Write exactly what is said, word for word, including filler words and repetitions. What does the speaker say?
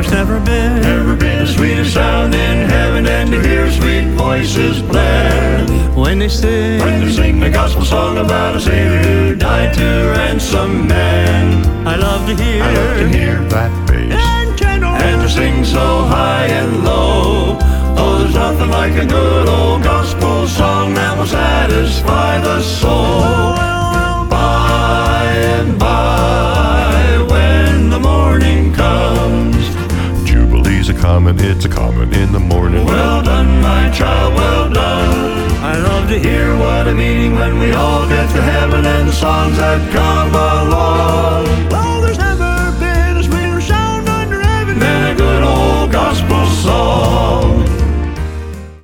There's never been, never been a sweeter sound in heaven than to hear sweet voices blend. when they sing, When they sing the gospel song about a Savior who died to ransom men. I love to hear, I love to hear that bass. and tenor, and to sing so high and low. Oh, there's nothing like a good old gospel song that will satisfy the soul. By and by, when the morning comes, Jubilee's a common, it's a common in the morning. well done, my child, well done. I love to hear Hear what a meaning when we all get to heaven and the songs that come